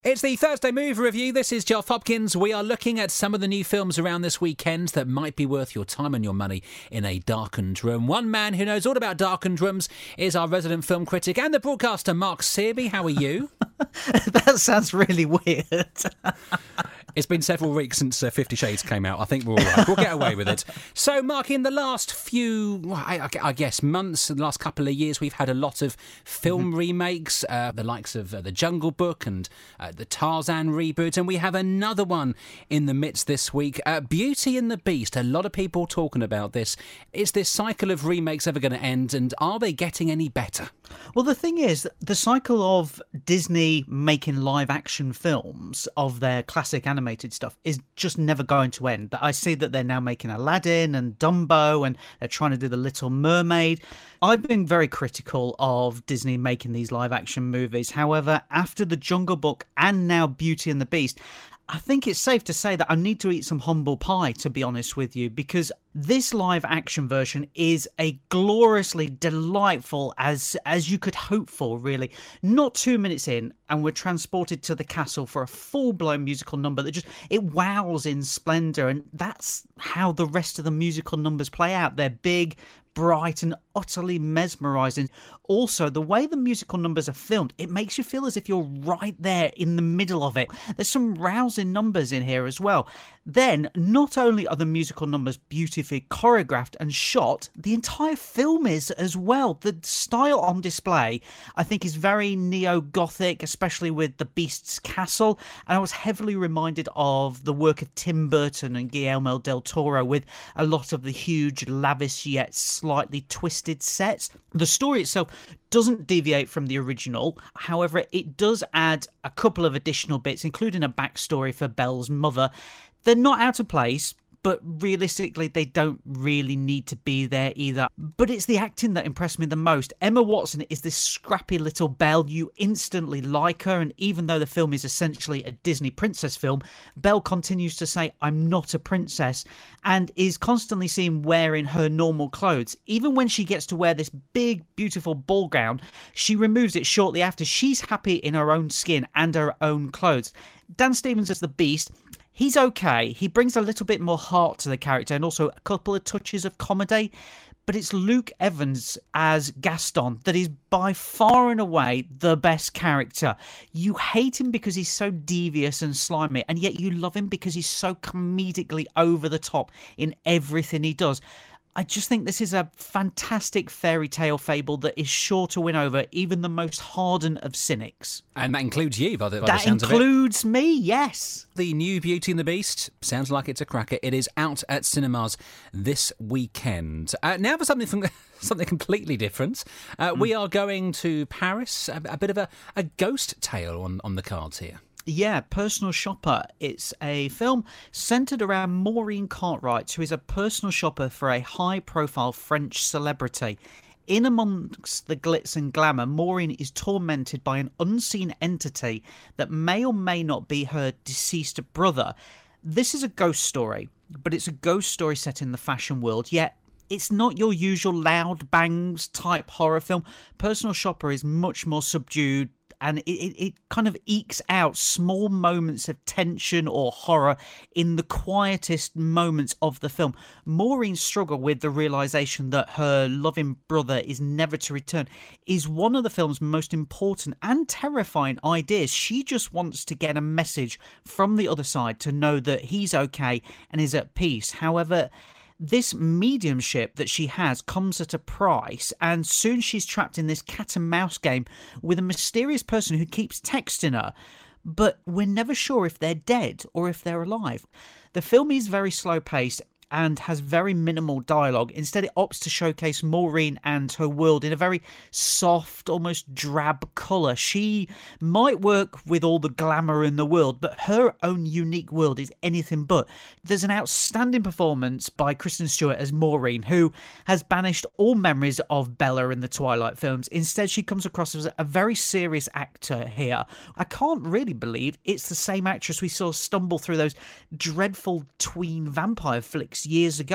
It's the Thursday Movie Review. This is Geoff Hopkins. We are looking at some of the new films around this weekend that might be worth your time and your money in a darkened room. One man who knows all about darkened rooms is our resident film critic and the broadcaster, Mark Searby. How are you? That sounds really weird. It's been several weeks since 50 Shades came out. I think we're all right. We'll get away with it. So, Mark, in the last few, I guess, months, the last couple of years, we've had a lot of film remakes, the likes of The Jungle Book and the Tarzan reboot, and we have another one in the midst this week, Beauty and the Beast. A lot of people talking about this. Is this cycle of remakes ever going to end, and are they getting any better? Well, the thing is, the cycle of Disney making live-action films of their classic animated stuff is just never going to end. I see that they're now making Aladdin and Dumbo, and they're trying to do The Little Mermaid. I've been very critical of Disney making these live-action movies. However, after The Jungle Book and now Beauty and the Beast, I think it's safe to say that I need to eat some humble pie, to be honest with you, because this live action version is a gloriously delightful as you could hope for, really. Not 2 minutes in, and we're transported to the castle for a full-blown musical number that it wows in splendour, and that's how the rest of the musical numbers play out. They're big, bright and utterly mesmerising. Also, the way the musical numbers are filmed, it makes you feel as if you're right there in the middle of it. There's some rousing numbers in here as well. Then, not only are the musical numbers beautifully choreographed and shot, the entire film is as well. The style on display, I think, is very neo-Gothic, especially with the Beast's castle. And I was heavily reminded of the work of Tim Burton and Guillermo del Toro with a lot of the huge, lavish yet slightly twisted sets. The story itself doesn't deviate from the original. However, it does add a couple of additional bits, including a backstory for Belle's mother. They're not out of place, but realistically, they don't really need to be there either. But it's the acting that impressed me the most. Emma Watson is this scrappy little Belle. You instantly like her, and even though the film is essentially a Disney princess film, Belle continues to say, "I'm not a princess," and is constantly seen wearing her normal clothes. Even when she gets to wear this big, beautiful ball gown, she removes it shortly after. She's happy in her own skin and her own clothes. Dan Stevens as the Beast, he's okay. He brings a little bit more heart to the character and also a couple of touches of comedy. But it's Luke Evans as Gaston that is by far and away the best character. You hate him because he's so devious and slimy, and yet you love him because he's so comedically over the top in everything he does. I just think this is a fantastic fairy tale fable that is sure to win over even the most hardened of cynics. And that includes you, by the sounds of it. That includes me, yes. The new Beauty and the Beast sounds like it's a cracker. It is out at cinemas this weekend. Now for something completely different. We are going to Paris. A bit of a ghost tale on the cards here. Yeah, Personal Shopper. It's a film centred around Maureen Cartwright, who is a personal shopper for a high-profile French celebrity. In amongst the glitz and glamour, Maureen is tormented by an unseen entity that may or may not be her deceased brother. This is a ghost story, but it's a ghost story set in the fashion world, yet it's not your usual loud bangs type horror film. Personal Shopper is much more subdued, and it kind of ekes out small moments of tension or horror in the quietest moments of the film. Maureen's struggle with the realisation that her loving brother is never to return is one of the film's most important and terrifying ideas. She just wants to get a message from the other side to know that he's okay and is at peace. However, this mediumship that she has comes at a price, and soon she's trapped in this cat and mouse game with a mysterious person who keeps texting her, but we're never sure if they're dead or if they're alive. The film is very slow-paced and has very minimal dialogue. Instead, it opts to showcase Maureen and her world in a very soft, almost drab colour. She might work with all the glamour in the world, but her own unique world is anything but. There's an outstanding performance by Kristen Stewart as Maureen, who has banished all memories of Bella in the Twilight films. Instead, she comes across as a very serious actor here. I can't really believe it's the same actress we saw stumble through those dreadful tween vampire flicks years ago.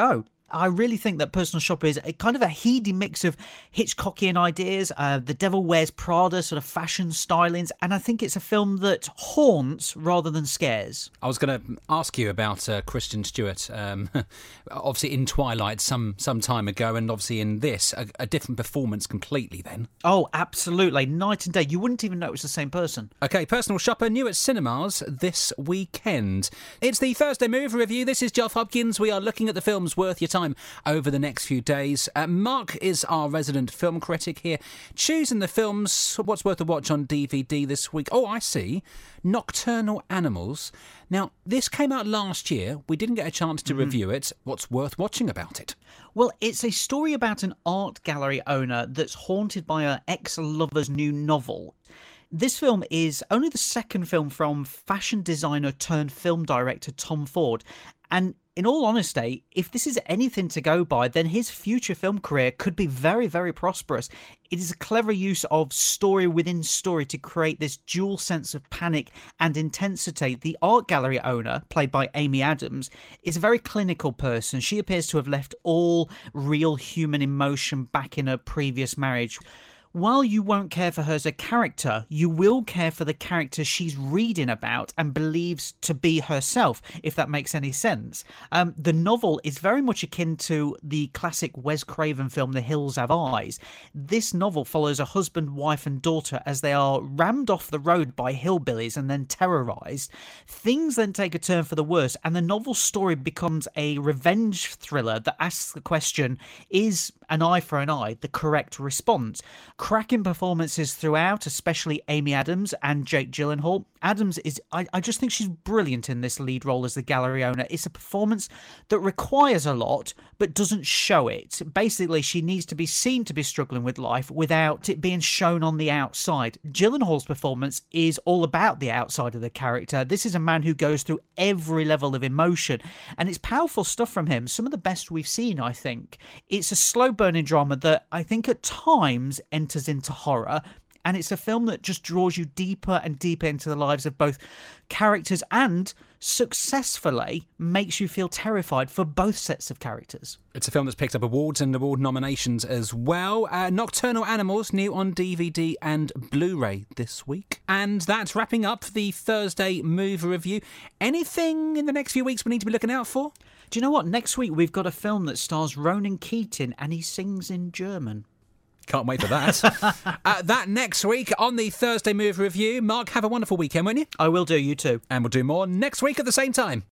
I really think that Personal Shopper is a kind of a heady mix of Hitchcockian ideas, The Devil Wears Prada sort of fashion stylings, and I think it's a film that haunts rather than scares. I was going to ask you about Kristen Stewart, obviously in Twilight some time ago, and obviously in this, a different performance completely then. Oh, absolutely. Night and day. You wouldn't even know it was the same person. OK, Personal Shopper, new at cinemas this weekend. It's the Thursday Movie Review. This is Geoff Hopkins. We are looking at the films worth your time over the next few days. Mark is our resident film critic here, choosing the films, what's worth a watch on DVD this week. Oh, I see. Nocturnal Animals. Now, this came out last year. We didn't get a chance to review it. What's worth watching about it? Well, it's a story about an art gallery owner that's haunted by her ex-lover's new novel. This film is only the second film from fashion designer turned film director Tom Ford. And in all honesty, if this is anything to go by, then his future film career could be very, very prosperous. It is a clever use of story within story to create this dual sense of panic and intensity. The art gallery owner, played by Amy Adams, is a very clinical person. She appears to have left all real human emotion back in her previous marriage. While you won't care for her as a character, you will care for the character she's reading about and believes to be herself, if that makes any sense. The novel is very much akin to the classic Wes Craven film The Hills Have Eyes. This novel follows a husband, wife and daughter as they are rammed off the road by hillbillies and then terrorised. Things then take a turn for the worse, and the novel's story becomes a revenge thriller that asks the question, is an eye for an eye the correct response? Cracking performances throughout, especially Amy Adams and Jake Gyllenhaal. Adams is, I just think she's brilliant in this lead role as the gallery owner. It's a performance that requires a lot, but doesn't show it. Basically, she needs to be seen to be struggling with life without it being shown on the outside. Gyllenhaal's performance is all about the outside of the character. This is a man who goes through every level of emotion, and it's powerful stuff from him. Some of the best we've seen, I think. It's a slow-burning drama that I think at times enters into horror, and it's a film that just draws you deeper and deeper into the lives of both characters and successfully makes you feel terrified for both sets of characters. It's a film that's picked up awards and award nominations as well. Nocturnal Animals, new on DVD and Blu-ray this week. And that's wrapping up the Thursday Movie Review. Anything in the next few weeks we need to be looking out for? Do you know what? Next week we've got a film that stars Ronan Keating and he sings in German. Can't wait for that. That next week on the Thursday Movie Review. Mark, have a wonderful weekend, won't you? I will do, you too. And we'll do more next week at the same time.